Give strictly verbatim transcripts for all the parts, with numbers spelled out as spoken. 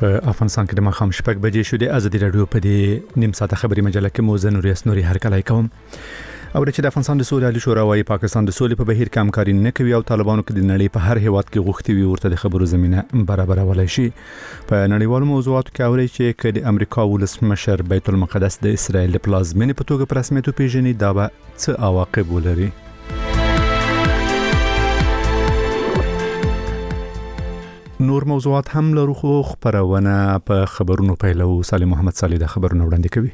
په افغانستان کې د ماښام شپږ بجې شو. د ازادي راډیو په دې نیم ساعته خبري مجله کې مو زه نوري اسنوري هرکلی کوم. او چې د افغانستان د سولې عالی شورا وايي پاکستان د سولې په بهیر کې همکاري نه کوي او طالبانو کې د نړۍ په هر هیواد کې غوښتي وي ورته د خبرو زمينه برابرولای شي. په نړیوالو موضوعاتو کې اوري چې د امریکا ولسمشر بیت المقدس د اسرائیل پلازمینې په توګه په رسمیت پیژني دا به څه عواقب ولري. نور موضوعات هم لرو خو خبرونه په خبرونو پیلو. سالم محمد صالح د خبرونو وړاندې کوي.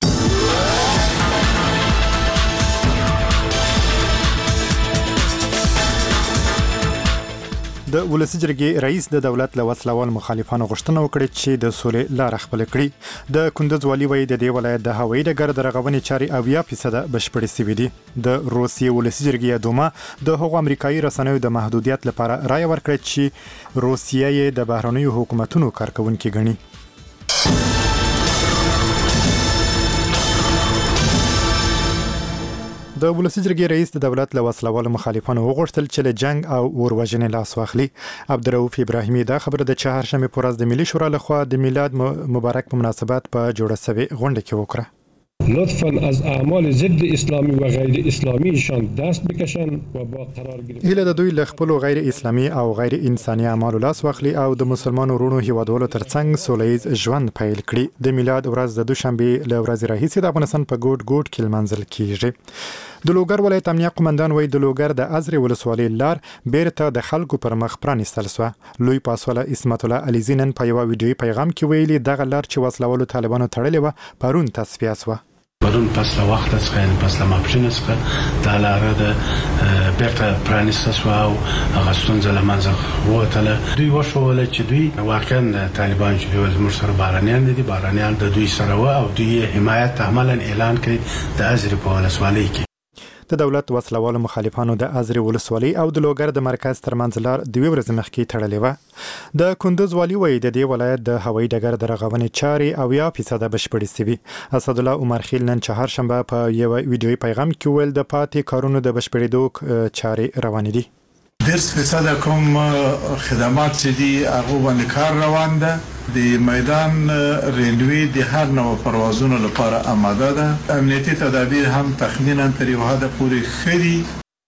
د ولسی جرګې رئیس د دولت له وسلوال مخالفانو غوښتنه وکړه چې د سولې لار خپل کړي. د کندوز والي وایي د دې ولایت د هوایي ډګر د رغونې چارې اویا فیصد بشپړې شوې دي. د روسیې ولسی جرګې دوما د هغو امریکایي رسنیو د محدودیت لپاره رائے ورکړه چې روسیه یې د بهرنیو حکومتونو کارکونکي ګڼي. د ولسی جرګې رئیس د دولت له وسلوالو مخالفانو وغوښتل چې له جنگ او وروژنې لاس واخلي. عبدالرؤف ابراهیمي دا خبره د چهارشنبه په ورځ د ملي شورا لخوا د میلاد مبارک په مناسبت په جوړه شوې غونډه کې وکړه. لطفاً از اعمال ضد اسلامی و غیر اسلامیشان دست بکشن و با قرار گیرن. هله د دوی له خپل غیر اسلامي او غیر انساني اعمالو لاس واخلي او د مسلمانو ورونو هیوادوالو ترڅنګ سولهییز ژوند پیل کړي. د میلاد ورځ د دوشنبه له ورځې راهیسې د افغانستان په ګوټ ګوټ کې لمانځل کیږي. د لوګر ولایت امنیه قومندان وایي د لوګر د ازرې ولسوالۍ لار بیرته د خلکو پر مخ پرانیستل شوه. لوی پاسواله اسمت الله علیزی نن په یو ویډیوي پیغام کې ویلي دغه لار چې وسلوالو طالبانو تړلې وه پرون تصفیه شوه. پرون پس له وخت څخه یعنی پس له ماپښین څخه د لاره د بیرته پرانیسته شوه او هغه ستونزه له منځه ووتله. دوی وښوله چې دوی واقعا طالبان چې دوی زموږ سره بارانیان دي بارانیان د دوی سره و او دوی حمایت عملاً اعلان کړي د ازرې په ولسوالۍ کې. د دولت وسلوالو مخالفانو د ازرې ولسوالۍ او د لوګر د مرکز ترمنځ لار دوه ورځې مخکې تړلې وه. د کندوز والي وایي د دې ولایت د هوایي ډګر د رغونې چارې اویا فیصد بشپړې شوي. اسد الله عمر خیل نن چهارشنبه په یو ویډیوي پیغام کې ویل د پاتې کارونو د بشپړېدو چارې روانې دي. درس فیصد کوم خدمات چې دي هغه باندې کار روان ده. د میدان ریلوی د هر نوو پروازونو لپاره آماده ده. امنیتي تدابیر هم تخمینا تر یو حد پورې خري.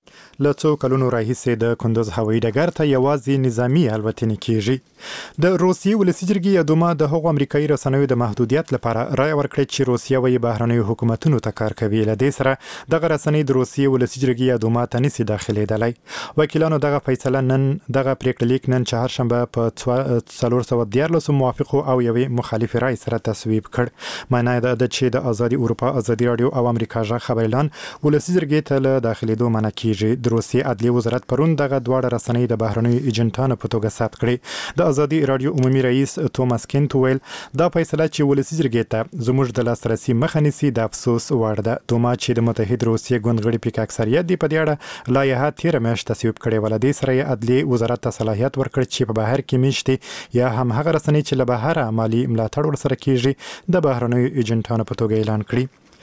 له څو کلونو راهیسې د کندوز هوایي ډګر ته یوازې نظامی الوتنې کیږي. د روسیې ولسی جرګې دوما د هغو امریکایي رسنیو د محدودیت لپاره رائے ورکړه چې روسیه وایي بهرنیو حکومتونو ته کار کوي. له دې سره دغه رسنۍ د روسیې ولسی جرګې دوما ته نشي داخلېدلی. وکیلانو دغه فیصله نن دغه پریکړه لیک نن چهارشنبه په څلور سوه دیارلس موافقو او یوې مخالف رائے سره تصویب کړ. معنی دا ده چې د ازادي اروپا ازادي راډیو او امریکا ژغ خبريالان ولسی جرګې ته له داخلېدو منع کیږي. د روسیې عدلیه وزارت پرون دغه دواړه رسنۍ د بهرنیو ایجنټانو په توګه ثبت کړي. د ازادي راډیو عمومي رئیس توماس کینټ ویل دا فیصله چې ولسی جرګې ته زموږ د لاسرسي مخه نیسي د افسوس وړ ده. دوما چې د متحد روسیې ګوند غړي پک اکثریت دی په دې اړه لایحه تیره میاشت تصویب کړې وه. له دې سره یې عدلیه وزارت ته صلاحیت ورکړ چې په بهر کې میشتي یا هم هغه رسنۍ چې له بهره مالي ملاتړ ورسره کیږي د بهرنیو ایجنټانو په توګه اعلان کړي.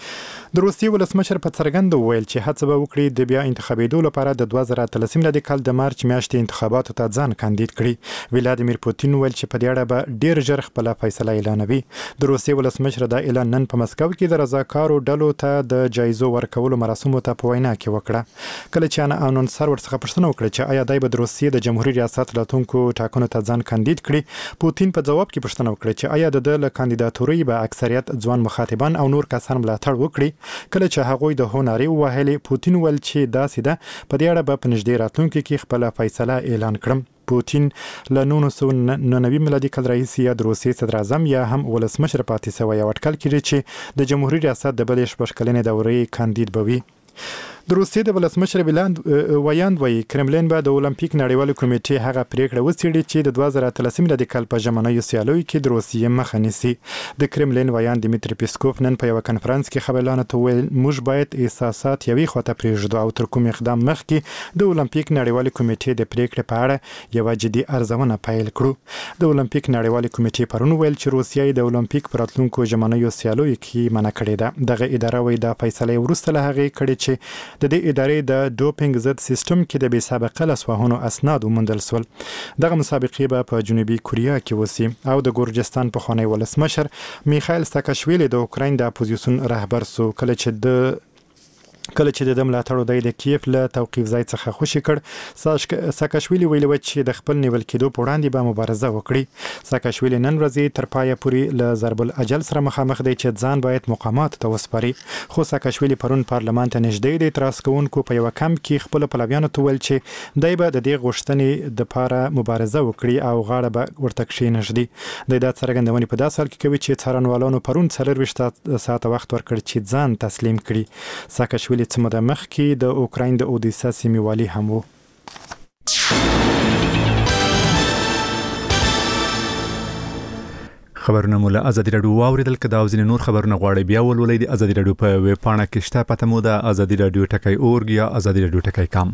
د روسیې ولسمشر په څرګند ویل چې هڅه به وکړي د بیا انتخابېدو لپاره د دوه زره اتلسم کال د مارچ میاشتې انتخاباتو ته ځان کاندید کړي. ولادیمیر پوتین ویل چې په دې اړه به ډیر ژر خپل فیصله اعلانوي. د روسیې ولسمشر دا اعلان نن په مسکو کې د رضاکارو ډلو ته د جایزو ورکولو مراسمو ته په وینا کې وکړه. کله چې انا انونسر ورڅخه پوښتنه وکړه چې آیا دای به د روسیې د جمهوریت ریاست لټونکو ټاکنو ته ځان کاندید کړي. پوتین په جواب کې پوښتنه وکړه چې آیا د د کاندیداتوري به اکثریت ځوان مخاطبان او نور کسان ملاتړ وکړي. کله چې هغوی د هنري وهلي پوتین ول چې داسې ده په دې اړه به په نږدې راتلونکي کې خپل فیصله اعلان کړم. پوتین له نولس سوه نهه نوي میلادي کال راهیسې یا د روسیې صدر اعظم یا هم ولسمشر پاتې شوی او اټکل کېږي چې د جمهوریت ریاست د بلې شپږ کلنې دورې کاندید به وي. د روسیې د ولسمشر ویلاند وایاند وایي کرملین به د اولمپیک نړیوال کمیټې هغه پریکړه وڅېړي چې د دوه زره اتلسم کال په ژمنیو سیالیو کې د روسیې مخه نیسي. د کرملین وایاند دیمیتری پیسکوف نن په یو کنفرانس کې خبريالانو ته ویل موږ باید احساسات یوې خواته پرېږدو او تر کوم اقدام مخکې د اولمپیک نړیوال کمیټې د پریکړې په اړه یو جدي ارزونه پیل کړو. د اولمپیک نړیوال کمیټې پرون ویل چې روسیه د اولمپیک پر راتلونکو ژمنیو سیالیو کې منع کړې ده. دغه اداره وایي دا فیصله وروسته له هغې کړې چې د دې ادارې د ډوپینګ ضد سیستم کې د بې سابقه لاسوهنو اسناد وموندل سول. دغه مسابقې به په جنوبي کوریا کې وسی او د ګورجستان پخوانی ولسمشر میخائیل ساکاشویلی د اوکراین د اپوزیسیون رهبر سو کله چې د کله چې د ملاتړو د کیف له توقیف ځای څخه خوشی کړ. ساکاشویلی ویلي و چې د خپل نیول کېدو په وړاندې به مبارزه وکړي. ساکاشویلی نن ورځې تر پایه پورې له ضرب الاجل سره مخامخ دی چې ځان باید مقامات ته وسپاري. خو ساکاشویلی پرون پارلمان ته نږدې دی اعتراض کوونکو په یو کمپ کې خپل پلویانو ته ویل چې دای به د دې غوښتنې د پاره مبارزه وکړي او غاړه به ورته کښینږدي. د دا څرګندونې په داسې حال کې کوي چې څارنوالانو پرون څلرویشت ساعت وخت ورکړ چې ځان تسلیم کړي. ساکاشویلی څه موده مخکې د اوکراین د اودیسا سیمې والي هم و. خبرونه مو له ازادي راډیو واوریدل. که دا او ځینې نور خبرونه غواړئ بیا ولولئ د ازادي راډیو په ویب پاڼه کې شته. پته مو ده ازادي راډیو ټکی اورګ یا ازادي راډیو ټکی کام.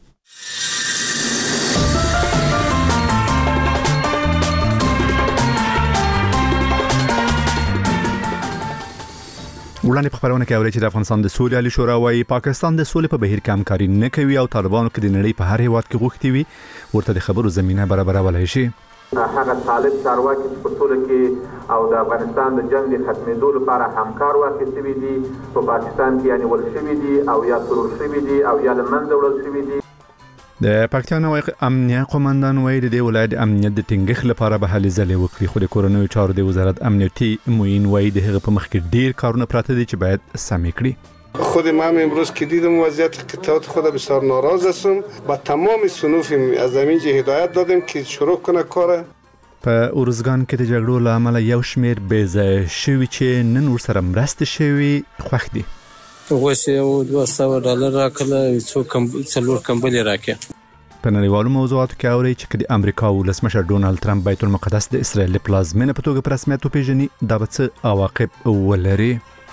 وړاندې په خبرونه کې اوري چې د افغانستان د سولې عالی شورا وايي پاکستان د سولې په بهیر کې همکاري نه کوي او طالبانو کې د نړۍ په هر هیواد کې غوښتي وي ورته د خبرو زمينه برابرولای شي. هغه طالب چارواکي چې په سولې کې او د افغانستان د جنگ د ختمېدو لپاره همکار واخیستي دي په پاکستان کې یعنی ول شوی دي او یا سرور شوی دي او یا لمنځه وړل شوی دي. د پاکستان امنیه قومندان وایي د ولایت امنیت د ټینګښت لپاره به هلې ځلې وکړي. خو د کورونو چارو د وزارت امنیتي معین وایي د هغه په مخ کې ډیر کارونه پراته دي چې باید سم کړي. خود من امروز که دیدم وضعیت قطعات خود بسیار ناراض هستم. با تمام صنوف از همین جه هدایت دادیم که شروع کنه کار. په اورزګان کې د جګړو له امله یو شمیر بې ځایه شوي چې نن ورسره مرسته شوي خوښ دي. غوښه او دوه سوه ډالر راکړه څو کم څلور کمبلې راکړه. په نړیوالو موضوعاتو کې اوري چې د امریکا ولسمشر ډونالد ټرمپ بیت المقدس د اسرائیل پلازمینه په توګه په رسمیت وپیژني. دا به څه عواقب ولري؟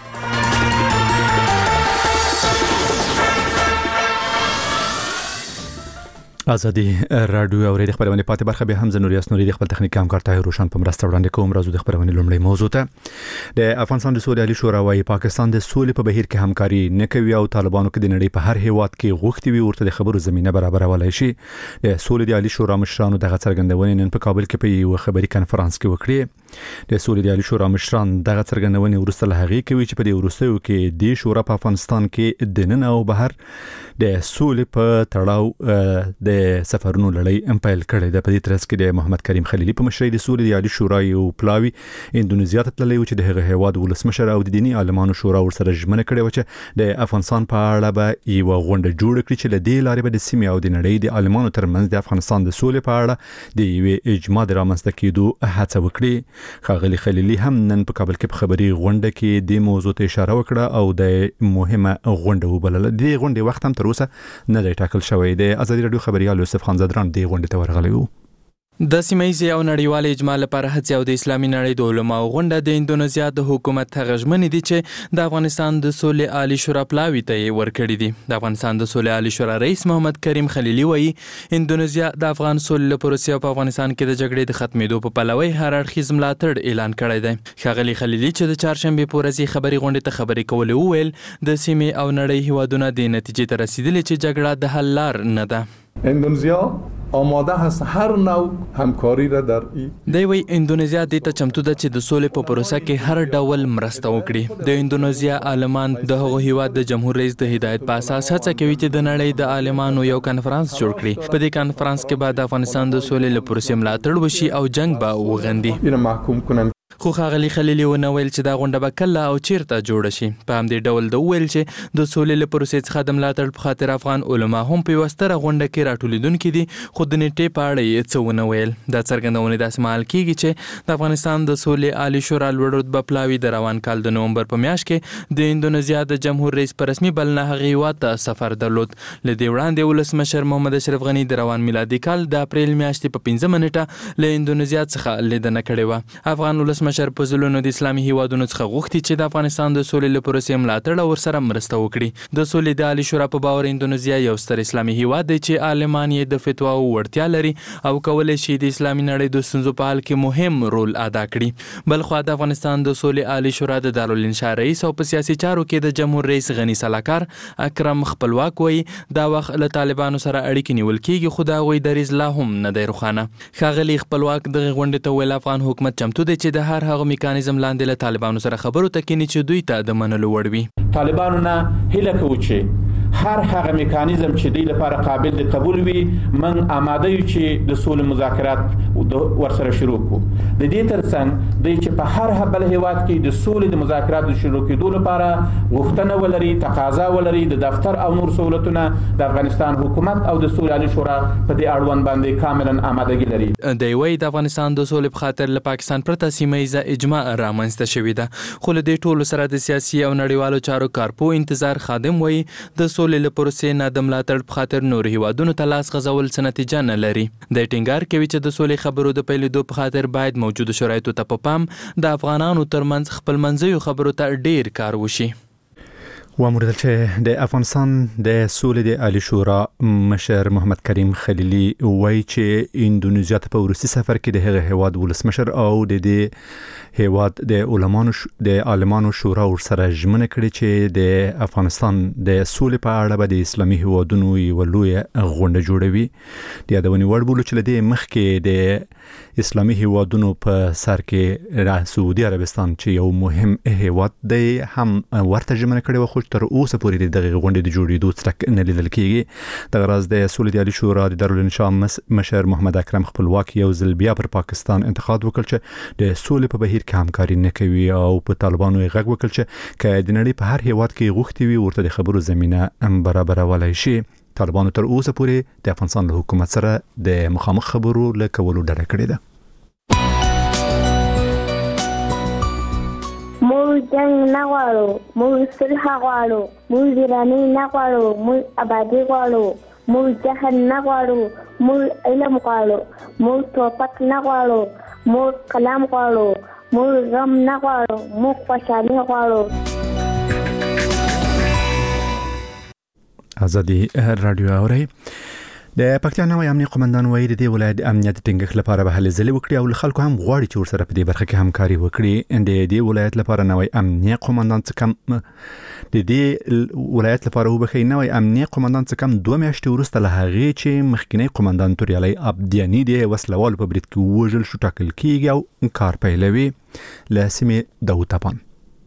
ازادي راډیو اوري د خبرونه پاتې برخه به حمزه نوریاس نوري د خپل تخنیک همکار طاهر روشن په مرسته وړاندې کوم. راځو د خبرونه لومړی موضوع ته. د افغانستان د سولې عالی شورا وايي پاکستان د سولې په بهیر کې همکاري نه کوي او طالبانو کې د نړۍ په هر هیواد کې غوښتي وي ورته د خبرو زمينه برابرولای شي. د سولې د عالی شورا مشرانو دغه څرګندونې نن په کابل کې په یو خبري کانفرنس کې وکړي. د سولې د عالی شورا مشران دغه څرګندونې ورسته له هغه کوي چې په دې ورستیو کې د شورا په افغانستان کې د نن او بهر د سولې په تړاو د سفرونو لړۍ امپایل کړي. د پدې ترڅ کې د محمد کریم خلیلی په مشرۍ د سولې د عالی شورا یو پلاوی اندونیزیا ته تللی و چې د هغه هیواد ولسمشر او د دینی عالمانو شورا ورسره ژمنه کړې و چې د افغانستان په اړه به یو غونډه جوړ کړي چې له دې لارې به د سیمې او د نړۍ د عالمانو ترمنځ د افغانستان د سولې په اړه د یو اجماع د رامنځته کېدو هڅه وکړي. ښاغلي خلیلی هم نن په کابل کې په خبري غونډه کې د موضوع ته اشاره وکړه او د مهمه غونډه وبلله. د غونډې وخت هم تر اوسه نه دی ټاکل شوی. د ازادي راډیو خبريال یوسف خان زدران دی غونډه ته ورغلی و. د سیمایي او نړیوال اجماع لپاره هڅې او د اسلامي نړۍ د علماو غونډه د اندونیزیا د حکومت غږمنې دي چې د افغانستان د سولې عالی شورا پلاوی ته ورکړي دي. د افغانستان د سولې عالی شورا رئیس محمد کریم خلیلی وایي اندونیزیا د افغان سولې پروسې په افغانستان کې د جګړې د ختمېدو په پلوي هر اړخیز ملاتړ اعلان کړی دی. ښاغلي خلیلی چې د چهارشنبه په ورځ خبري غونډه ته خبري کولې وویل د سیمې او نړۍ هیوادونه د نتیجې ته رسیدلي چې جګړه د حل لار نه ده. اندونیزیا آماده هست هر نوع همکاری را در ای دی وی اندونیزیا د ته چمتو ده چې د سولې په پروسه کې هر ډول مرسته وکړي. د اندونیزیا عالمان د هغو هیواد د جمهور رئیس د هدایت په اساس هڅه کوي چې د نړۍ د عالمانو یو کانفرنس جوړ کړي. په دې کانفرنس کې بعد افغانستان د سولې لپاره پروسې ملاتړ وشي او جنگ به وغندي. اینو محکوم کنن. خو ښاغلي خلیلی ونه ویل چې دا غونډه به کله او چیرته جوړه شي. په همدې ډول د ویل چې د سولې لپاره پروسې څخه د ملاتړ په خاطر افغان علما هم په وستره غونډه کې راټولیدونکي دي. خو د نیټې په اړه یې څه ونه ویل. دا څرګندونه داسې مهال کیږي چې د افغانستان د سولې عالی شورا لوړ رتبه پلاوی د روان کال د نومبر په میاشت کې د اندونیزیا د جمهور رئیس په رسمي بلنه هغه هیواد ته سفر درلود. له دې وړاندې ولسمشر محمد اشرف غنی د روان میلادي کال د اپریل میاشتې په پنځمه نیټه له اندونیزیا څخه لیدنه کړې وه. افغان ولسمشر ولسمشر په ځلونو د اسلامي هیوادونو څخه غوښتي چې د افغانستان د سولې لپاره پروسې ملاتړ او ورسره مرسته وکړي. د سولې د عالی شورا په باور اندونیزیا یو ستر اسلامي هیواد دی چې عالمان یې د فتواو وړتیا لري او کولای شي د اسلامي نړۍ د ستونزو په حل کې مهم رول ادا کړي. بل خو د افغانستان د سولې عالی شورا د دارالانشا رئیس او په سیاسي چارو کې د جمهور رئیس غنی سلاکار اکرم خپلواک وایي دا وخت له طالبانو سره اړیکې نیول کېږي خو دا غوي دریز لا هم نه دی روښانه. ښاغلي خپلواک دغه غونډې ته ویل افغان حکومت چمتو دی چې د هر هغه میکانیزم لاندې له طالبانو سره خبرو ته کینی چې دوی ته د منلو وړ وي. طالبانو نه هیله کوو چې هر هغه میکانیزم چې دوی لپاره قابل د قبول وي من آماده یو چې د سولې مذاکرات ورسره شروع کړو. د دې ترڅنګ دوی چې په هر بل هیواد کې د سولې د مذاکرات د شروع کېدو لپاره غوښتنه ولري تقاضا ولري د دفتر او نور سہولتونه د افغانستان حکومت او د سولې عالی شورا په دې اړوند باندې کاملا آمادګي لري. دی وایي د افغانستان د سولې په خاطر له پاکستان پرته سیمه ییزه اجماع رامنځته شوې ده خو له دې ټولو سره د سیاسي او نړیوالو چارو کارپو انتظار خادم وایي د سولې له پروسې نه د ملاتړ په خاطر نور هیوادونو ته لاس غځول څه نتیجه نه لري. د ټینګار کوي چې د سولې خبرو د پیلېدو په خاطر باید موجودو شرایطو ته په پام د افغانانو ترمنځ خپلمنځیو خبرو ته ډیر کار وشي. واموردل چې د افغانستان د سولې د عالی شورا مشر محمد کریم خلیلی وایي چې اندونیزیا ته په وروستي سفر کې د هغه هیواد ولسمشر او د دې هیواد د علماونو د عالمانو شورا ورسره ژمنه کړې چې د افغانستان د سولې په اړه به د اسلامي هیوادونو یوه لویه غونډه جوړوي. د یادونې وړ بولو چې له دې مخکې د اسلامي هیوادونو په سر کې سعودي عربستان چې یو مهم هیواد دی هم ورته ژمنه کړې وه خو تر اوسه پورې دغه غونډې د جوړېدو څرک نه لیدل کېږي. دغه راز د سولې د عالی شورا د دارالانشا مشر محمد اکرم خپلواک یو ځل بیا پر پاکستان انتقاد وکړ چې د سولې په بهیر کې همکاري نه کوي او په طالبانو یې غږ وکړ چې که د نړۍ په هر هیواد کې غوښتي وي ورته د خبرو زمینه برابرولای شي. طالبانو تر اوسه پورې د افغانستان له حکومت سره د مخامخ خبرو له کولو ډډه کړې ده. موږ جنگ نه غواړو، موږ صلح غواړو، موږ ویراني نه غواړو، موږ آبادي غواړو، موږ جهل نه غواړو، موږ علم غواړو، موږ توپک نه غواړو، موږ کلام غواړو، موږ غم نه غواړو، موږ خوشحالي غواړو. ازادي رادیو اوري. د پکتیا نوی امنیه قومندان وایي د دې ولایت امنیت ټینګښت لپاره به هلې ځلې وکړي او خلکو هم غواړي چې ورسره په دې برخه کې همکاري وکړي. د دې ولایت لپاره نوی امنیه قومندان څه کم د دې ولایت لپاره وبخي نوی امنیه قومندان څه کم دوه میاشتې وروسته له هغې چې مخکینی قومندان توریالی عبدیانی د وسلوالو په برید کې ووژل شو ټاکل کېږي او کار پیلوي. له سیمې داود تپان.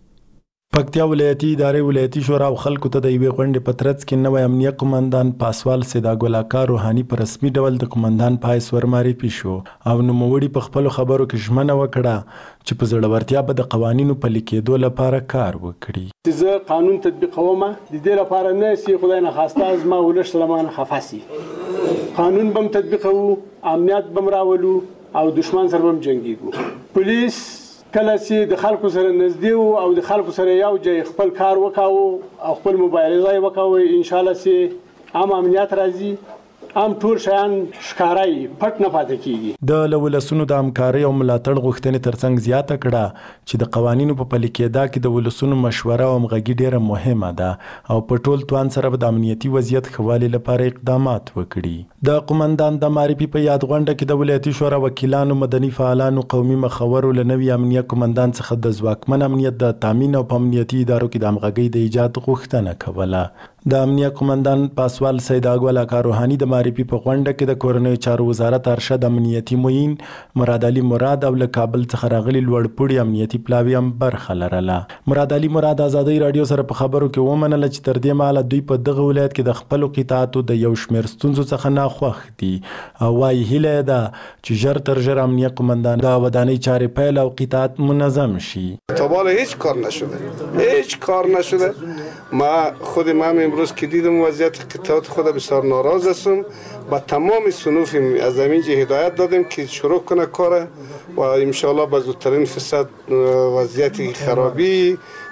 پکتیا ولایتي ادارې ولایتي شورا او خلکو ته د یوې غونډې په ترڅ کې نوی امنیه قومندان پاسوال سیداګل اکا روحاني په رسمي ډول د قومندان پایس ورمعرفي شو او نوموړي په خپلو خبرو کې ژمنه وکړه چې په زړورتیا به د قوانینو پلي کېدو لپاره کار وکړي. زه قانون تطبیقوم د دې لپاره نه چې خدای نه خواسته زما ولس سلمان خفه سي. قانون بم تطبیقوو، امنیت بم راولو او دشمن سره بم جنګیږو. پولیس کله چې د خلکو سره نږدې او د خلکو سره یو ځای خپل کار وکاو او خپل مبارزه یې وکاوه ان شاء الله چې عام امنیت راځي، عام ټول شیان ښکارای پټ نه پاتې کیږي. د ولسونو د همکارۍ او ملاتړ غوښتنې ترڅنګ زیاته کړه چې د قوانینو په پلي کېدا کې د ولسونو مشوره او همغږي ډیره مهمه ده او په ټول توان سره به د امنیتي وضعیت ښه والي لپاره اقدامات وکړي. د قومندان د معرفي په یاد غونډه کې د ولایتي شورا وکیلانو، مدني فعالانو، قومي مخورو له نوي امنیه قومندان څخه د ځواکمن امنیت د تامین او په امنیتي ادارو کې د همغږۍ د ایجاد غوښتنه کوله. د امنیه قومندان پاسوال سیداګل اکا روحاني د معرفي په غونډه کې د کورنیو چارو وزارت ارشد امنیتي معین مراد علي مراد او له کابل څخه راغلي لوړپوړي امنیتي پلاوي هم برخه لرله. مراد علي مراد ازادۍ راډیو سره په خبرو کې ومنله چې تر دې مهاله دوی په دغه ولایت کې د خپلو قطاعاتو د یو شمېر ستونزو څخه ناخوښ دي او وایي هیله یې ده چې ژر تر ژره امنیه قومندان د ودانۍ چارې پیل او قطاعات منظم شي. تا بالا هیچ کار نشده، هیچ کار نشده. ما خود من امروز که دیدم وضعیت قطعات خود بسیار ناراض هستم. با تمام صنوف از اینجا هدایت دادیم که شروع کنه کار و ان شاء الله به زودترین فرصت وضعیت خرابی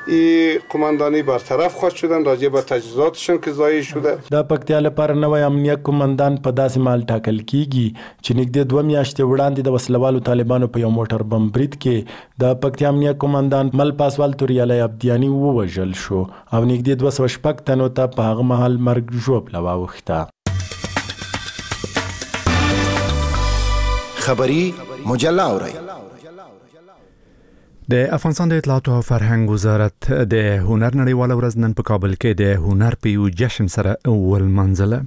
این قماندانی برطرف خواهد شدن، راجع به تجهیزاتشون که ضایع شده. د پکتیا لپاره نوی امنیت قماندان په داسې مهال ټاکل کیږي چې نږدې دوه میاشتې وړاندې د وسلوالو طالبانو په یو موټر بم برید کې د پکتیا امنیت قماندان مل پاسوال توریالی عبدیانی ووژل شو او نږدې دوه سوه شپږ تنو ته په هغه مهال مرګ ژوبله واوښته. خبری مجله اورئ. د افغانستان د اطلاعات او فرهنګ وزارت د هنر نړیواله ورځ نن په کابل کې د هنر په یو جشن سره ولمانځله.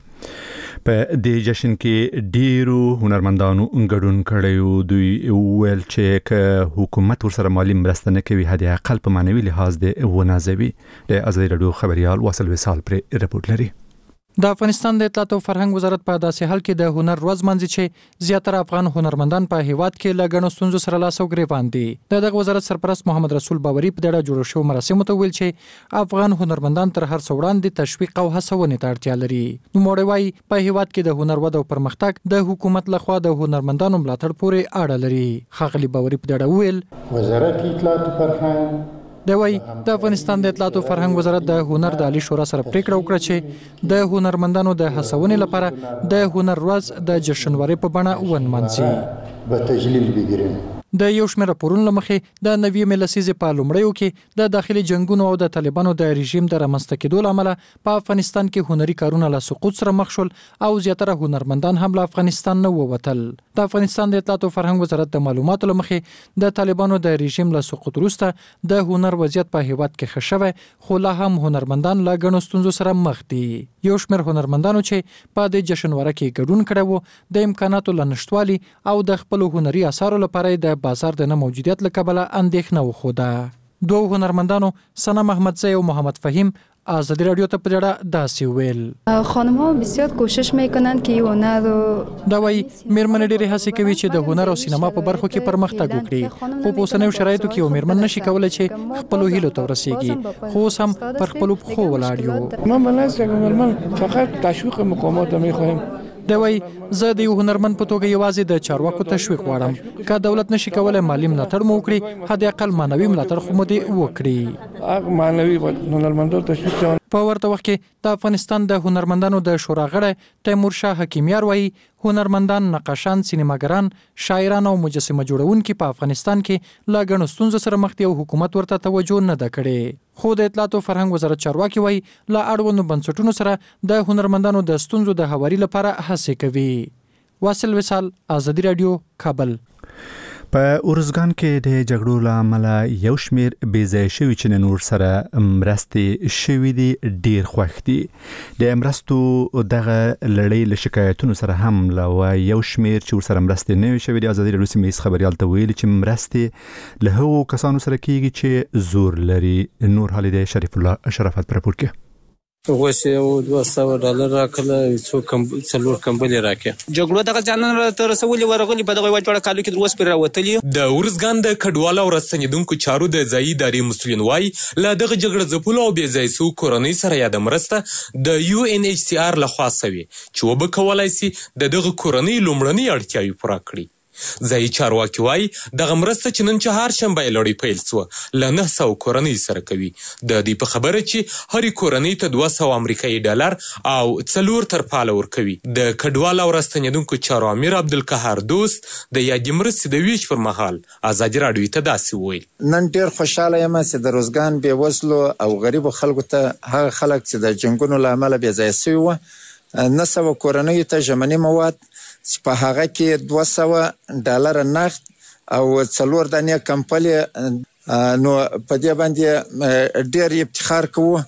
په دې جشن کې ډیرو هنرمندانو ګډون کړی. دوی ویل چې که حکومت ورسره مالي مرسته نه کوي حد اقل په معنوي لحاظ د ونازوي. د ازادي راډیو خبريال واصل وصال پر رپورټ لري. د افغانستان د اطلاعات او فرهنګ وزارت په داسې حال کې د هنر ورځ منځي چې زیاتره افغان هنرمندان په هیواد کې له ګڼو ستونزو سره لاس او ګریوان دي. د دغه وزارت سرپرست محمد رسول باوري په دغه جوړ شوی مراسمو ته ویل چې افغان هنرمندان تر هر څه وړاندې تشویق او هڅونې ته اړتیا لري. نو موړی وايي په هیواد کې د هنر وده او پرمختګ د حکومت لخوا د هنرمندانو ملاتړ پورې اړه لري. ښاغلي باوري په دغه ویل وزارت اطلاعات او فرهنګ د وای د افغانستان د اطلاعات او فرهنګ وزارت د هنر د عالی شورا سره پریکړه وکړه چې د هنرمندانو د هڅونې لپاره د هنر ورځ د جشنواري په بڼه ونمانځي. به تجلیل بگیریم. د یو شمېر راپورونو مخې د نوي ملسیزې په لومړیو کې د داخلي جنگونو او د طالبانو د رژیم د رامنځته کېدو له امله په افغانستان کې هنري کارونه له سقوط سره مخ شول او زیاتره هنرمندان هم له افغانستان نه ووتل. د افغانستان د اطلاعات او فرهنګ وزارت د معلوماتو له مخې د طالبانو د رژیم له سقوط وروسته د هنر وضعیت په هیواد کې ښه شوی، خو لا هم هنرمندان له ګڼو ستونزو سره مخ دي. یو شمېر هنرمندانو چې په دې جشنواره کې ګډون کړی وو د امکاناتو له نشتوالي او د خپلو هنري اثارو لپاره د بازار د نه موجودیت له کبله اندېښنه وښوده. دوه هنرمندانو سنا محمدزی او محمد فهیم آزادی رادیو ته په دغه داسې ویل خانم‌ها بسیار کوشش میکنند که هنر رو دا وایي میرمنې ډېرې هڅې کوي چې د هنر او سینما په برخو کې پرمختګ وکړي، خو په اوسنیو شرایطو کې یو میرمن نشي کولی چې خپلو هیلو ته ورسیږي، خو اوس هم پر خپلو پښو ولاړ یو. ما من از یک هنرمند فقط تشویق مقامات میخواهیم. دا وایي زه د یو هنرمند په توګه یوازې د چارواکو تشویق غواړم. که دولت نشي کولی مالي ملاتړ مو وکړي، حد اقل معنوي ملاتړ خو مو دې وکړي. هغه معنوي هنرمندانو تشویق کوي. په ورته وخت کې د افغانستان د هنرمندانو د شورا غړی تیمور شاه حکیمیار وایي هنرمندان، نقاشان، سینماګران، شاعران او مجسمه جوړونکي په افغانستان کې له ګڼو ستونزو سره مخ دي او حکومت ورته توجه نه ده کړې. خو د اطلاعات او فرهنګ وزارت چارواکي وایي له اړوندو بنسټونو سره د هنرمندانو د ستونزو د هواري لپاره هڅې کوي. واصل وصال، آزادی رادیو، کابل. په ارزګان کې د جګړو له امله یو شمېر بې ځایه شوي چې نن ورسره مرستې شوي دي ډېر خوښ دي. د مرستو دغه لړۍ له شکایتونو سره هم له یو شمېر چې ورسره مرستې نه وي شوي دي ازادي راډیو سیمه ییز خبریال ته ویلي چې مرستې له هغو کسانو سره کېږي چې زور لري. نور حال د شریف الله شرافت په راپور کې غوښې یو دوه سوه ډالر راکړله، څو څلور کمبلې راکړې. جګړو دغه ځانونه راته رسولي ورغلي په دغه یوه جوړه کالو کې تر اوسه پرې راوتلي. د ارزګان د کډوالو او راستنېدونکو چارو د ځایي ادارې مسؤلین وایي له دغه جګړه ځپلو او بې ځایه سوو کورنۍ سره یاده مرسته د یو ان ایچ سی آر لخوا سوې چې وبه کولی سي د دغه کورنۍ لومړنۍ اړتیاوې پوره کړي. ځایي چارواکي وایي دغه مرسته چې نن چهارشنبه یې لړۍ پیل سوه له نه سوه کورنۍ سره کوي. د دې په خبره چې هرې کورنۍ ته دوه سوه امریکایي ډالر او څلور ترپاله ورکوي. د کډوالو او راستنېدونکو چارو امیر عبدالقهار دوست د یادې مرستې د ویش پر مهال ازادي راډیو ته داسې وویل: نن ډېر خوشحاله یم چې د روزګان بېوزلو او غریبو خلکو ته هغه خلک چې د جنګونو له امله بې ځایه سوي وه نه سوه کورنیو ته ژمني مواد چې په هغه کې دوه سوه ډالره نقد او څلور دانې کمپلې، نو په دې باندې ډېر افتخار کوو.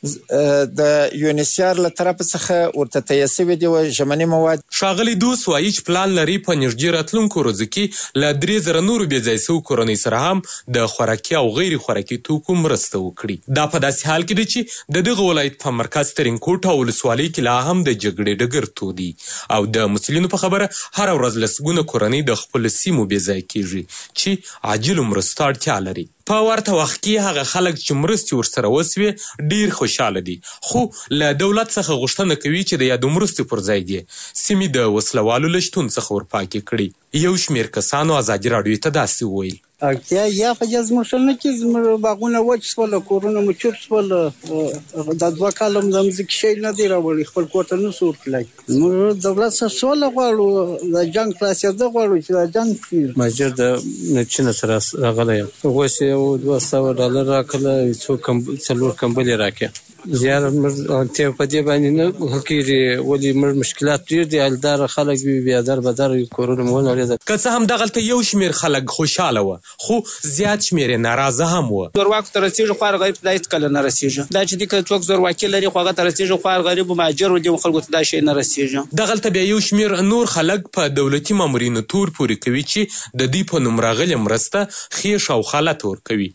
د یونیسیار له طرفه څخه ورته تهیه سوي دي ژمني مواد. ښاغلي دوست وایي چې پلان لري په نږدې راتلونکو ورځو کې له درې زره نورو بې ځایه سوو کورنۍ سره هم د خوراکي او غیر خوراکي توکو مرسته وکړي. دا په داسې حال کې دی چې د دغه ولایت په مرکز ترینکوټ او ولسوالۍ کې لا هم د جګړې ډګر تود دي او د مسؤلینو په خبره هره ورځ لسګونه کورنۍ د خپلو سیمو بې ځایه کېږي چې عاجلو مرستو اړتیا لري. په ورته وخت کې هغه خلک چې مرستې ورسره وسوې ډېر خوشحاله دي، خو له دولت څخه غوښتنه کوي چې د یادو مرستې پر ځای دي سیمې د وسلوالو له شتون څخه ورپاکې کړي. یو شمېر کسانو ازادي راډیو ته داسې وویل: اړتیا یا په جزمه شنه کې زموږ باغونه وچ شول کورونه مو چوپ شول د دوه کالم د مځکې شی نه دی راوړي خپل کور ته نسو ورتلای موږ دولت سره سوال غواړو د جنگ خلاصېدو غواړو چې د جنگ کیږي ماجر د چین سره راغلی یم غوښې یو دوه سوه ډالر راکړله څو کم څلور کمبلې راکړې زیات موږ ته په دې باندې نه کېږي ولې موږ مشکلات ډېر دي حلدار خلک وي بېادر بدر کورونه مو ونړېدل که څه هم دغلته یو شمېر خلک خوشحاله وه خو زیات شمېر یې ناراضه هم وه زورواکو ته رسېږي خو هر غریب ته دا هېڅکله نه رسېږي دا چې دي که څوک زورواکي لري خو هغه ته رسېږي خو هر غریب و مهاجر و دې خلکو ته دا شی نه رسېږي دغلته بیا یو شمېر نور خلک په دولتي مامورینو تور پورې کوي چې د دوی په نوم راغلې مرسته ښې شاوخوا ورکوي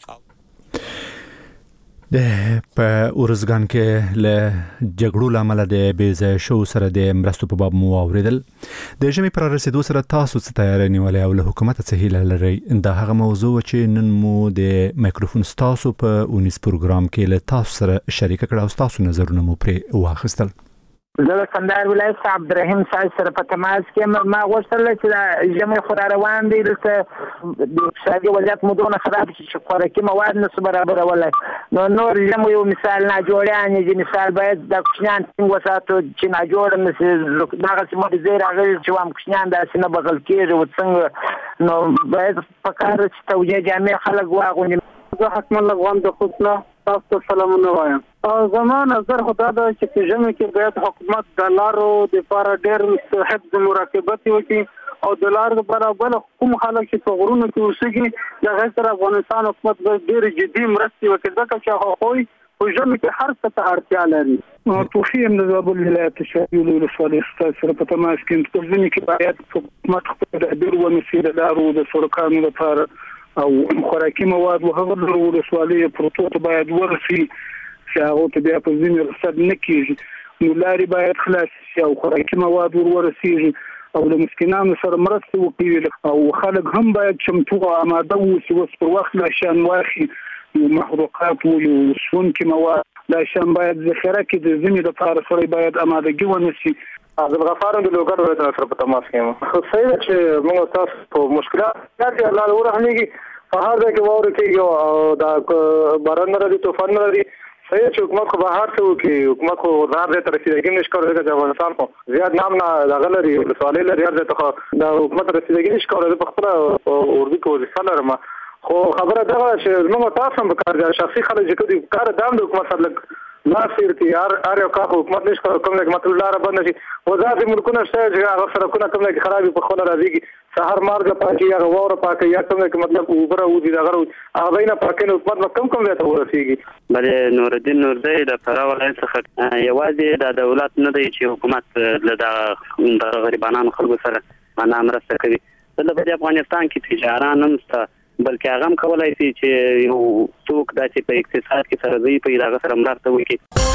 د په ارزګان کې له جګړو له امله د بې ځایه شوو سره د مرستو په باب مو واورېدل د ژمي پر رسېدو سره تاسو څه تیاری نیولې او له حکومته څه هیله لرئ دا هغه موضوع چې نن مو د مایکروفون ستاسو په اونیز پروګرام کې له تاسو سره شریکه کړه او ستاسو نظرونه مو پرې واخیستل زه د کندهار ولایت څخه عبدالرحیم صاحب سره په تماس کې ما غوښتل چې دا ژمی خو را روان دی دلته د اقتصادي وضعیت مو دونه خراب شي چې خوراکي مواد نسو برابرولی نو نور ژمی یو مثال ناجوړیان دي مثال باید د کوچنیان څنګه وساتو چې ناجوړه نسي دغسې مریضۍ راغلي چې وایم کوچنیان داسې نه بغل کېږي و څنګه نو باید په کار چې توجیه جامع خلک واغوندي زه حتما لغوان د خود نه تاسو ته سلامونه وایم زما نظر خو دا ده چې په ژمي کې باید حکومت د لارو دپاره ډېر حفظ مراقبت وکړي او د لارو دپاره بل کوم خلک چې په غرونو کې اوسېږي د هغې سره افغانستان حکومت باید ډېرې جدي مرستې وکړي ځکه چې هغوی په ژمي کې هر څه ته اړتیا لري توفیق یم د زابل ولایت شاهي ولسوالۍ ستاسو سره په تماس کې په ژمي کې باید حکومت خپل تدبیر ونیسي د لارو د سړکانو لپاره او خوراکي مواد و هغه د ولسوالۍ پروتو ته باید ورسي چې هغه ته بیا په ځینې رسد نه کېږي نو لارې باید خلاص شي او خوراکي مواد ور ورسېږي او د مسکینانو سره مرسته وکړي او خلک هم باید چمتو او آماده واوسي اوس پر وخت لا شیان واخلي یو محروقات و یو سونکي مواد دا شیان باید ذخیره کړي د ژمي لپاره سړی باید آمادګي ونیسي عبدالغفار د لوګر ولایت سره په تماس کې یم خو صحیح ده چې موږ تاسو په مشکلات کې الله دې ورحمېږي په هر ځای کې واوره کېږي او دا باران نه راځي طوفان نه راځي صحیح چې حکومت خو به هر څه وکړي حکومت خو هر ځای ته رسېدګي نشي کولی ځکه د افغانستان خو زیات نام نه دغه لري ولسوالۍ لري هر ځای ته خو د حکومت رسېدګي نشي کولی زه په خپله اردو کې وظیفه لرم خو خبره دغه چې زموږ تاسو هم په کار دی شخصي خلک چې کوي کار دا هم د حکومت سره لږ لاس تېرتي هر هر یو کار حکومت نشي کولی کوم ځای کې مطلب لاره بنده شي وضعیت ملکونه شته چې هغه سړکونه کوم ځای کې خراب وي په خپله راځېږي سهار مارګه پاکي هغه واوره پاکوي یا کوم ځای کې مطلب اوبه راوځي دغه هغه ځای نه پاکوي نو حکومت به کوم کوم ځای ته ورسېږي بلې نورالدین نورزی د فراه ولایت څخه یوازې دا دولت نه دی چې حکومت له دغه غریبانو خلکو سره معنا مرسته کوي دلته په افغانستان کې تجاران هم شته بلکې هغه هم کولی شي چې یو څوک داسې په اقتصاد کې سره ځي په هغه سره مرسته وکړي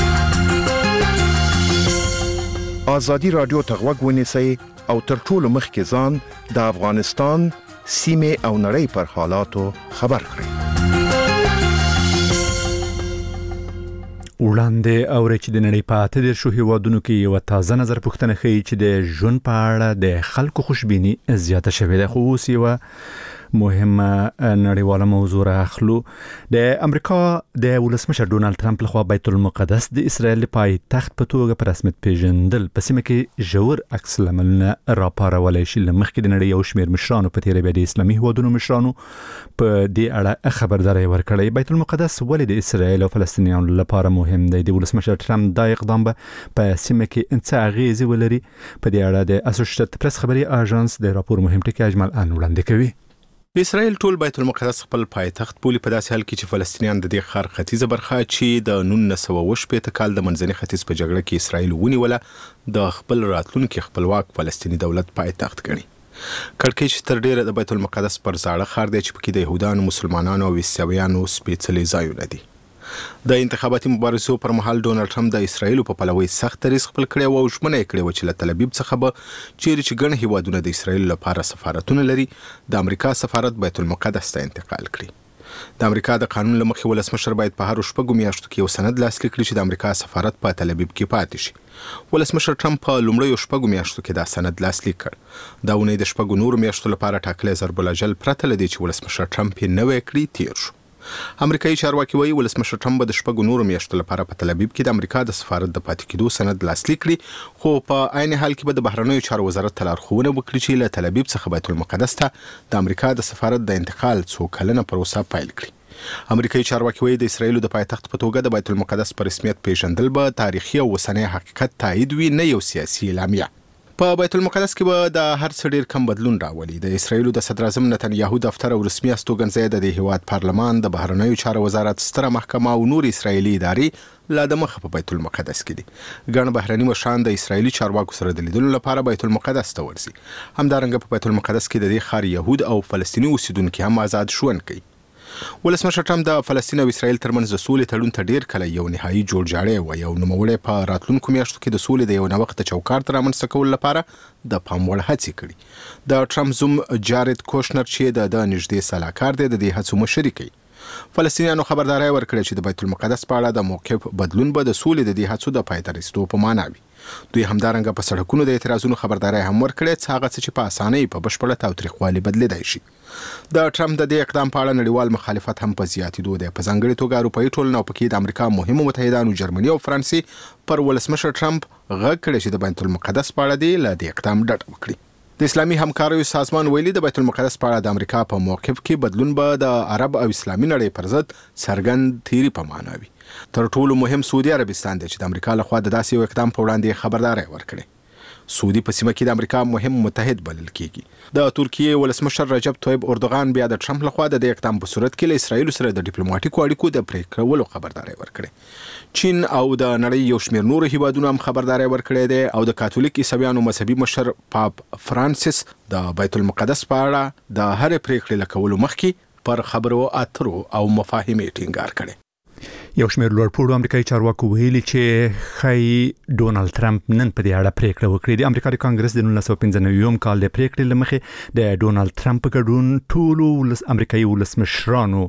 ازادي رادیو ته غوږ ونیسئ او تر ټولو مخکې ځان د افغانستان سیمې او نړۍ پر حالاتو خبر کړئ وړاندې اورئ چې د نړۍ په اته دېرشو هېوادونو کې یوه تازه نظر پوښتنه ښیي چې د ژوند په اړه د خلکو خوشبیني زیاته شوې ده خو اوس یوه مهمه نړیواله موضوع راخلو د امریکا د ولسمشر ډونالد ټرمپ لخوا بیت المقدس د اسرائیل د پایتخت په توګه په رسمیت پیژندل په سیمه کې ژور عکس العملونه راپارولی شي له مخکې د نړۍ یو شمېر مشرانو په تېره بیا د اسلامي هېوادونو مشرانو په دې اړه خبرداری ورکړی بیت المقدس ولې د اسرائیل او فلسطینیانو لپاره مهم دی د ولسمشر ټرمپ دا اقدام به په سیمه کې څه اغېزې ولري په دې اړه د اسوسییټډ پریس خبري اژانس د راپور مهم ټکي اجمل ان وړاندې کوي اسرائیل ټول بیت المقدس خپل پایتخت بولي په داسې حال کې چې فلسطینیان د دې ښار ختیځه برخه چې د نولس سوه اووه شپېته کال د منځني ختیځ په جګړه کې اسرائیل ونیوله د خپل راتلونکي خپلواک فلسطیني دولت پایتخت ګڼي کړکېچ تر ډیره د بیت المقدس پر زاړه ښار دی چې پکې د یهودانو مسلمانانو او عیسویانو سپېڅلي ځایونه دي د انتخاباتي مبارزو پر مهال ډونالد ټرمپ د اسرائیل په پلوي سخت دریځ خپل کړی او ژمنه یې کړې وه چې له تل ابیب څخه به چیرې چې ګڼ هیوادونه د اسرائیل لپاره سفارتونه لري د امریکا سفارت بیت المقدس ته انتقال کړي د امریکا د قانون له مخې ولسمشر باید په هر شپږو میاشتو کې یو سند لاسلیک کړي چې د امریکا سفارت په تل ابیب کې پاتې شي. ولسمشر ټرمپ په لومړیو شپږو میاشتو کې دا سند لاسلیک کړ. دا ونې د شپږو نورو میاشتو لپاره ټاکلی ضرب الاجل پرته له دې چې ولسمشر ټرمپ یې نوی کړي تیر شو. امریکایي چارواکي وایي ولسمشر ټرمپ به د شپږو نورو میاشتو لپاره په تل ابیب کې د امریکا د سفارت د پاتې کېدو سند لاسلیک کړي، خو په عین حال کې به د بهرنیو چارو وزارت ته لارښوونه وکړي چې له تل ابیب څخه بیت المقدس ته د امریکا د سفارت د انتقال څو کلنه پروسه پیل کړي. امریکایي چارواکي وایي د اسرایلو د پایتخت په توګه د بیت المقدس په رسمیت پیژندل به تاریخي او اوسنی حقیقت تایید وي، نه یو سیاسي اعلامیه. په بیت المقدس کې به د هر څه ډیر کم بدلون راولي. د اسرایلو د صدر اعظم نتنیاهو دفتر او رسمي استوګنځای د دې هیواد پارلمان، د بهرنیو چارو وزارت، ستره محکمه او نور اسرایلي ادارې لا د مخه په بیت المقدس کې دي. ګڼ بهرني مشران د اسرایلي چارواکو سره د لیدلو لپاره بیت المقدس ته ورځي. همدارنګه په بیت المقدس کې د دې ښار یهود او فلسطیني اوسیدونکي هم آزاد ژوند کوي. ولسمشر ټرمپ د فلسطین او اسرایل ترمنځ د سولې تړون ته ډیر کله یو نهایي جوړجاړی وایي او نوموړی په راتلونکو میاشتو کې د سولې د یو نوښت چوکاټ ته رامنځته کولو لپاره د پام وړ هڅې کړي. د ټرمپ زوم جارد کوشنر چې د د نږدې سلاکار دی د دې هڅو مشري کوي. فلسطینیانو خبرداري ورکړه چې د بیت المقدس په اړه د موقف بدلون به د سولې د دې هڅو د پای ته رسیدو په معنا وي. دوی همدارنګه په سړکونو د اعتراضونو خبرداري هم ورکړه چې هغه څه چې په اسانۍ په بشپړه تاوتریخوالي بدلیدای شي. د ټرمپ د دې اقدام په اړه نړیوال مخالفت هم په زیاتېدو دی. په ځانګړې توګه اروپایي ټولنه او پکې د امریکا مهمو متحدانو جرمني او فرانسې پر ولسمشر ټرمپ غږ کړی چې د بیت المقدس په اړه دی له دې اقدام ډډه وکړي. د اسلامي همکاریو سازمان ویلي د بیت المقدس په اړه د امریکا په موقف کې بدلون به د عرب او اسلامي نړۍ پر ضد څرګند تیری په معنا وي. تر ټولو مهم سعودي عربستان دی چې د امریکا لخوا د داسې یو اقدام په وړاندې خبرداري ورکړي. سعودي په سیمه کې د امریکا مهم متحد بلل کیږي. د ترکیې ولسمشر رجب طیب اردوغان بیا د ټرمپ لخوا د دې اقدام په صورت کې له اسرایل سره د ډیپلوماټیکو اړیکو د پرې کولو خبرداري ورکړي. چین او د نړۍ یو شمېر نورو هیوادونو هم خبرداري ورکړې ده او د کاتولیک عیسویانو مذهبي مشر پاپ فرانسیس د بیت المقدس په اړه د هر پریکړې لکولو مخکې پر خبرو اترو او مفاهمې ټینګار کړي. یو شمېر لوړپوړو امریکایي چارواکو ویلي چې ښایي ډونالد ټرمپ نن په دې اړه پریکړه وکړي. د امریکا د کانګرس د نولس سوه پنځه نوي کال د پریکړې له مخې د ډونالد ټرمپ ګډون ټولو امریکایي ولسمشرانو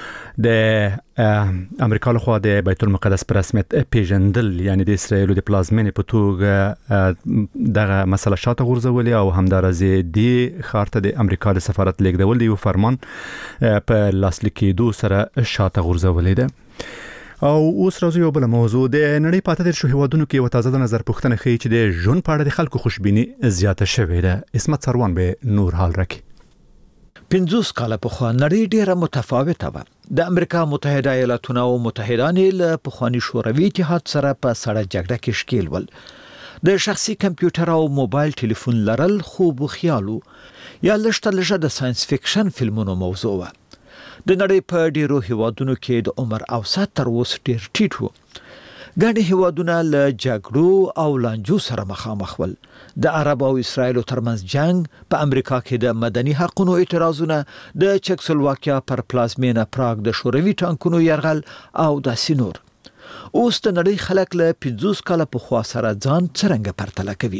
د امریکا لخوا د بیت المقدس پر رسمیت پیژندل، یعنی د اسرایل د پلازمینې په توګه دغه مسله شاته غورځولې او همدارسې د ښار ته د امریکا د سفارت لیږدول د یو فرمان په لاسلیک کېدو سره شاته غورځولې ده. او اوس راځو یو بل موضوع. د نړۍ په اته دېرشو هیوادونو کې یو تازه د نظر پوښتنه ښیي چې د ژوند په اړه د خلکو خوشبیني زیاته شوې ده. اسمت سروان به نور حال راکړي. پنځوس کاله پخوا نړۍ ډیره متفاوته وه. د امریکا متحده ایالاتونو او متحدان له پخواني شوروي اتحاد سره په سړه جګړه کې ښکېل ول. د شخصي کمپیوټر او موبایل ټلیفون لرل خوب و خیالو یا لږ لږه د ساينس فکشن فلمونو موضوع وه. د نړۍ په ډیرو هیوادونو کې د عمر اوسط تر اوسه ډیر ټیټ و. ګڼ هیوادونه له جګړو او لانجو سره مخامخ ول. د عرب او اسرایل ترمنځ جنگ، په امریکا کې د مدني حقوقو اعتراضونه، د چکسلواکیا پر پلازمینه پراګ د شوروي ټانکونو يرغل او داسې نور. اوس د نړۍ خلک له پنځوس کاله پخوا سره ځان څرنګه پرتله کوي.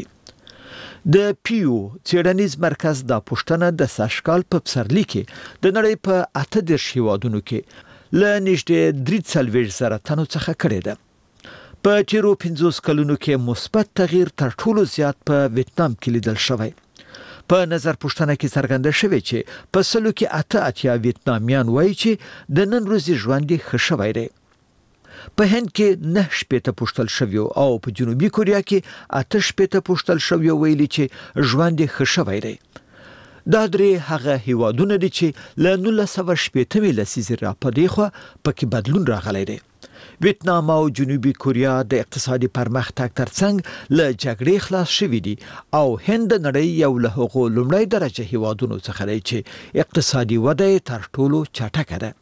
د پیو څېړنیز مرکز دا پوښتنه د ساشکال په پسرلي کې د نړۍ په اته دېرش هیوادونو کې له نږدې درې څلوېښت زره تنو څخه کړې ده. په تیرو پنځوس کلونو کې مثبت تغییر تر ټولو زیات په ویتنام کې لیدل شوی. په نظر پوښتنه کې څرګنده شوی چې په سلو کې اته اتیا ویتنامیان وایي چې د نن ورځې ژوند یې ښه شوی دی. په هند کې نه شپېته پوښتل شوی او په جنوبي کوریا کې اته شپېته پوښتل شوی ویلي چې ژوند یې ښه شوی دی. دا درې هغه هیوادونه دي چې له نولس سوه شپېتمې لسیزې راپدې خوا پکې بدلون راغلی دی. ویتنام او جنوبي کوریا د اقتصادي پرمختګ ترڅنګ له جګړې خلاص شوي دي او هند د نړۍ یو له هغو لومړی درجه هیوادونو څخه دی چې اقتصادي وده یې تر ټولو چټکه ده.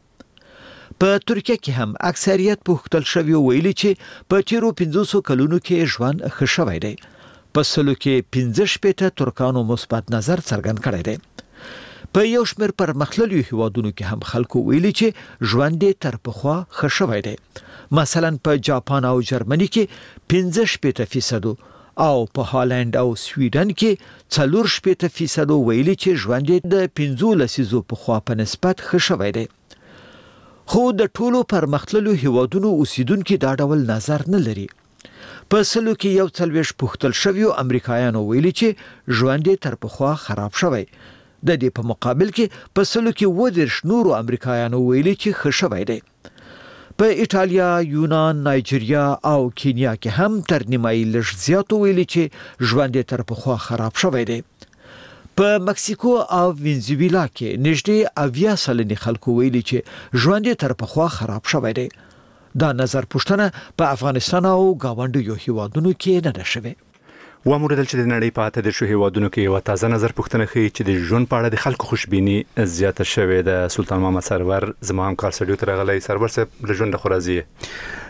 په ترکیه کې هم اکثریت پوښتل شوی ویلي چې په تیرو پنځوسو کلونو کې ژوند ښه شوی دی. په سلو کې پنځه شپېته ترکانو مثبت نظر څرګند کړی دی. په یو شمېر پرمختللو هیوادونو کې هم خلکو ویلي چې ژوند یې تر پخوا ښه شوی دی. مثلا په جاپان او جرمني کې پنځه شپېته فیصد او په هالند او سویډن کې څلور شپېته فیصد ویلي چې ژوند یې د پنځو لسیزو پخوا په نسبت ښه شوی دی. خو د ټولو پرمختللو هیوادونو اوسیدونکو دا ډول نظر نه لري. په سلو کې یو څلوېښت پوښتل شویو امریکایانو ویلي چې ژوند یې تر پخوا خراب شوی. د دې په مقابل کې په سلو کې اووه دېرش نورو امریکایانو ویلي چې ښه شوی دی. په ایټالیا، یونان، نایجیریا او کینیا کې هم تر نیمایي لږ زیاتو ویلي چې ژوند یې تر پخوا خراب شوی دی. په مکسیکو او وینزویلا کې نږدې اویا سلنې خلکو ویلي چې ژوند یې تر پخوا خراب شوی دی. دا نظر پوښتنه په افغانستان او گاونډیو هیوادونو کې نه ده شوې. وموردل چې د نړۍ په اته دېرشو هیوادونو کې یو تازه نظر پوښتنه ښیي چې د ژوند په اړه د خلکو خوشبیني زیاته شوې ده. سلطان محمد سرور زما همکار سټډیو ته راغلی. سرور صاحب له ژونده خو راضي یې؟